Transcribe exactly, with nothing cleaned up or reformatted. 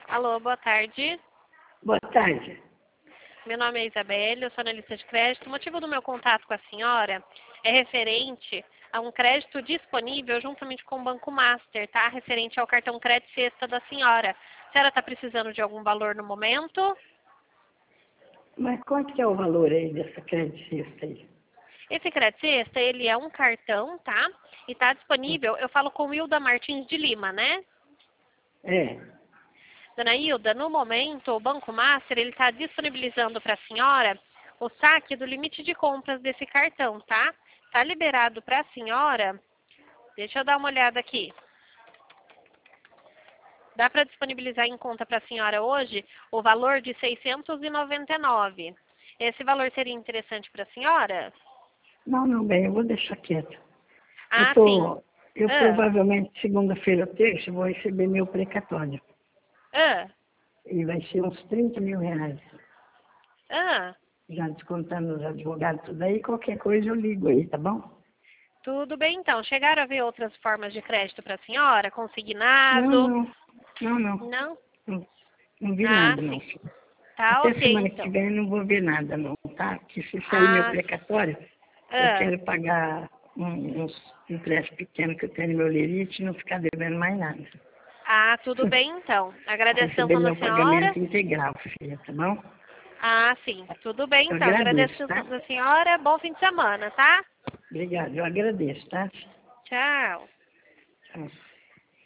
Alô, boa tarde. Boa tarde. Meu nome é Isabelle, eu sou analista de crédito. O motivo do meu contato com a senhora é referente a um crédito disponível juntamente com o Banco Master, tá? Referente ao cartão crédito sexta da senhora. A senhora está precisando de algum valor no momento? Mas quanto que é o valor aí dessa credicista aí? Esse crédito sexta, ele é um cartão, tá? E está disponível, eu falo com Hilda Martins de Lima, né? É. Dona Hilda, no momento, o Banco Master ele está disponibilizando para a senhora o saque do limite de compras desse cartão, tá? Está liberado para a senhora. Deixa eu dar uma olhada aqui. Dá para disponibilizar em conta para a senhora hoje o valor de seiscentos e noventa e nove. Esse valor seria interessante para a senhora? Não, não, bem, eu vou deixar quieto. Ah, eu sim. tô, eu Ah, provavelmente, segunda-feira ou terça, vou receber meu precatório. ah, E vai ser uns trinta mil reais. ah. Já descontando os advogados, tudo aí, qualquer coisa eu ligo aí, tá bom? Tudo bem, então. Chegaram a ver outras formas de crédito para a senhora? Não, Consignado? não, não, não. Não? Não, não vi Ah, nada, não. sim. Tá Até ok, semana que então. vem eu não vou ver nada, não, tá? Porque se sair meu Ah, precatório, eu ah, quero pagar um, uns empréstimos pequenos que eu tenho no meu lerite e não ficar devendo mais nada. ah, tudo bem, então. Receber Agradecendo a meu senhora. pagamento integral, filha, tá bom? Ah, sim. Tudo bem, Eu então. agradeço, Agradecendo tá? a senhora. Bom fim de semana, tá? Obrigado, eu agradeço, tá? Tchau. Tchau.